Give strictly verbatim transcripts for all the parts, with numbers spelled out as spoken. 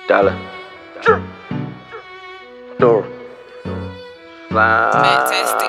Dollar. Door. Fantastic.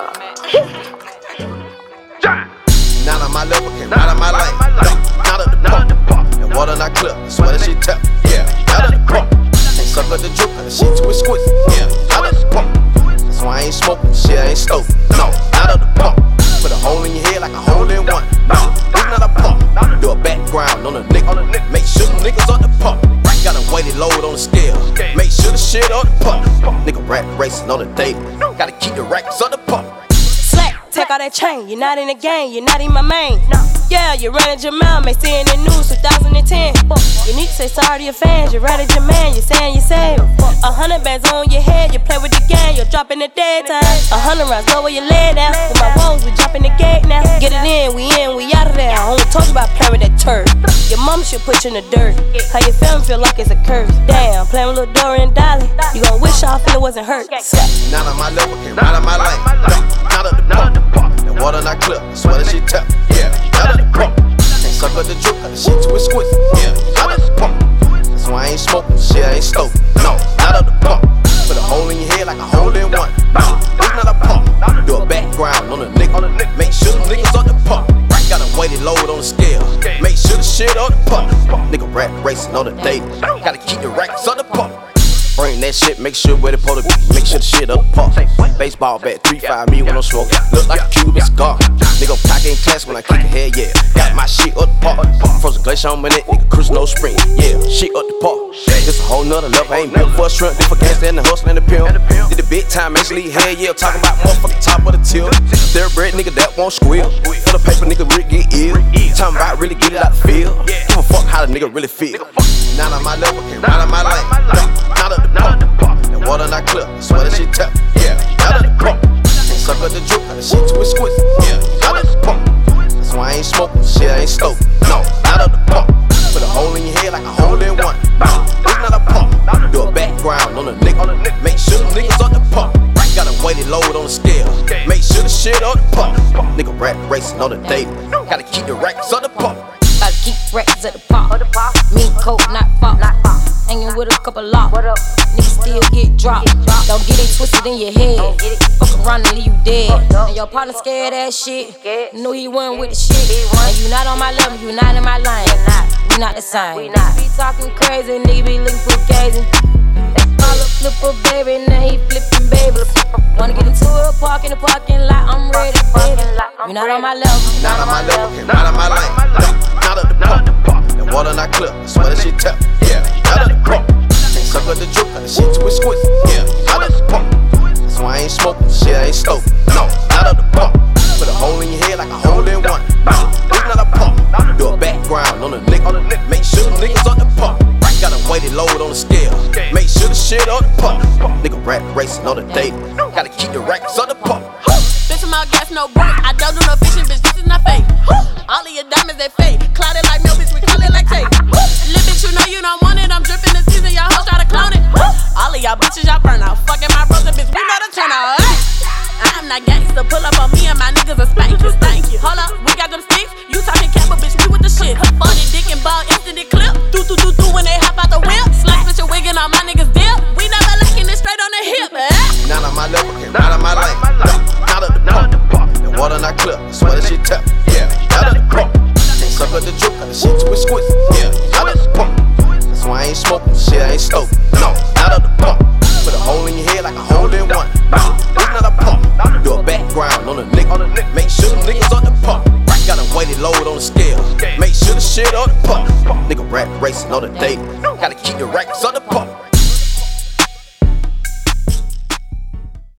Now that my level came out of my lane. Out of the pump. And water not clear. I swear that she tap. Yeah, out of the pump. Ain't suck up the juke, and she too exquisite. Yeah, out of the pump. That's why I ain't smoking, shit I ain't stoking. No, out of the pump. Put a hole in your head like a hole in one. No, it's not a pump. Do a background on a nigga. Make sure them niggas on the pump. Got a weighted load on the scale. Make sure the shit on the pump. Nigga rat racing on the daily. Gotta keep the racks on the pump. Slack, take all that chain. You're not in the game, you're not in my main. No. Yeah, you're running your mouth, may see in the news two thousand ten. You need to say sorry to your fans, you're running your man, you're saying you save. A hundred bands on your head, you play with the gang, you're dropping the daytime. A hundred rounds, know where you lay down. With my woes, we dropping the gate now. Get it in, we in, we out of there. I only told you about playing with that turf. Your mom should put you in the dirt. How you feeling feel like it's a curse. Damn, playing with Lil Dory and Dolly. You gon' wish off and it wasn't hurt. Now that my level came out of my lane. Out of the pump. And water not clear. I swear that she tap. Yeah, out of the pump. Ain't suck up the juke, and she too exquisite. Yeah, out of the pump. That's why I ain't smoking, shit I ain't stoking. No, out of the pump. Put a hole in your head like a hole in one. No, it's not a pump. Do a background on a nigga. Make sure them niggas on the pump. Got a weighted load on the scale. Make sure the shit on the pump. Nigga rat racing on the daily. Gotta keep the racks on the pump. Bring that shit, make sure where the pole be. Make sure the shit up the pump. Baseball bat, three five me when I'm smoking. Look like a Cuban cigar. Nigga cock in class when I kick a head, yeah. Got my shit up the pump. Frozen glacier on my neck, nigga cruise no spring. Yeah, shit up the pump. This a whole nother level, I ain't built for a shrimp. This for gangsta and the hustle and the pimp. Did the big time, actually head, yeah. Talking about motherfucking top of the till. They're bread, nigga, that won't squeal. For the paper, nigga, really get ill. Talking about really get it out the field. Give a fuck how the nigga really feel. Now that my level came out of my lane. Out of the pump. And water not clear. I swear that she tap. Yeah, out of the pump. Ain't suck up the juke, and she too exquisite. Yeah, out of the pump. That's why I ain't smoking, shit I ain't stoking. No, out of the pump. Put a hole in your head like a hole in one. No, it's not a pump. Do a background on a nigga. Make sure them niggas on the pump. Got a weighted load on the scale. Make sure the shit on the pump. Nigga rat racing on the daily. Gotta keep the racks on the pump. Gotta keep racks at the pop. Me coke, not pop. Hanging with a couple lock. Niggas still get dropped. Don't get it twisted in your head. Fuck around and leave you dead. And your partner scared that shit. Knew he wasn't with the shit. And you not on my level, you not in my line. We not the same. We be talking crazy, nigga be looking for gazing. Call a flipper, baby, now he flipping, baby. Wanna get into a park in the parking lot, I'm ready, baby. You not on my level. Not on my level, came out of my lane. Out of the pump. And water not clear. I swear that she tap. Yeah, out of the pump. Ain't suck up the juke, and she too exquisite. Yeah, out of the pump. That's why I ain't smoking, shit I ain't stoking. No, out of the pump. Put a hole in your head like a hole in one. No, it's not a pump. Do a background on a nigga. Make sure them niggas on the pump. Got a weighted load on the scale. Make sure the shit on the pump. Nigga rat racing on the daily. Gotta keep the racks on the pump. Bitch, I'm all gas, no break. I don't do no fishing, bitch, this is not fake. All of your diamonds, they fake. Clouded like milk, bitch, we call it like tape. Little bitch, you know you don't want it. I'm dripping the season, y'all hoes try to clone it. All of y'all bitches, y'all burn out. Fucking my brother, bitch, we know the turn out. Hey. I'm not gangsta, pull up on me and my niggas are spank you, stank you. Hold up, we got them sticks. You talking cap, but bitch, we with the shit. Funny dick and ball, instant it clip. Do, do, do, do when they hop out the whip. Slash with your wig and all my niggas dip. We never lacking it straight on the hip, eh? Now that my level came out of my lane. Out of the pump. And water not clear. I swear that she tap. Yeah, out of the pump. Ain't suck up the juke, and she too exquisite. Yeah, out of the pump. That's why I ain't smoking, shit I ain't stoking. No, out of the pump. Put a hole in your head like a hole in one. No, it's not a pump. Do a background on a nigga. Make sure them niggas on the pump. Got a weighted load on the scale. Make sure the shit on the pump. Nigga rat racing on the daily. Gotta keep the racks on the pump.